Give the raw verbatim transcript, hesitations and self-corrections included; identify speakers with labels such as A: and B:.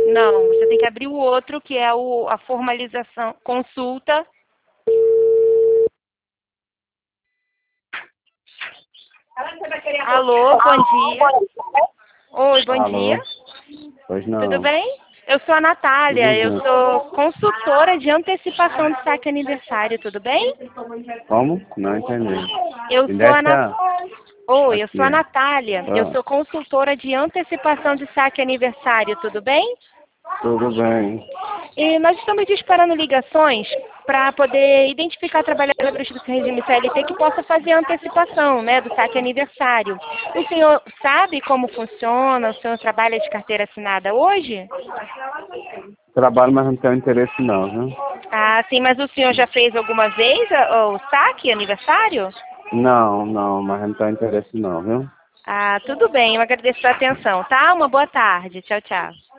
A: Não, você tem que abrir o outro, que é o, a formalização, consulta. Alô, bom dia. Oi, bom
B: Alô?
A: dia.
B: Pois não.
A: Tudo bem? Eu sou a Natália, eu sou consultora de antecipação de saque aniversário, tudo bem?
B: Como? Não entendi.
A: Eu
B: Me
A: sou a
B: desce
A: Nat...
B: a...
A: Oi, eu
B: Aqui.
A: sou a Natália, eu
B: Ah,
A: sou consultora de antecipação de saque aniversário, tudo bem?
B: tudo bem.
A: E nós estamos disparando ligações para poder identificar trabalhadores do regime C L T que possa fazer a antecipação, né, do saque aniversário. O senhor sabe como funciona? O senhor trabalha de carteira assinada hoje?
B: Trabalho, mas não tenho interesse não, viu?
A: Ah, sim, mas o senhor já fez alguma vez a- o saque aniversário?
B: Não, não, mas não tenho interesse não, viu?
A: Ah, tudo bem, eu agradeço a atenção, tá? Uma boa tarde. Tchau, tchau.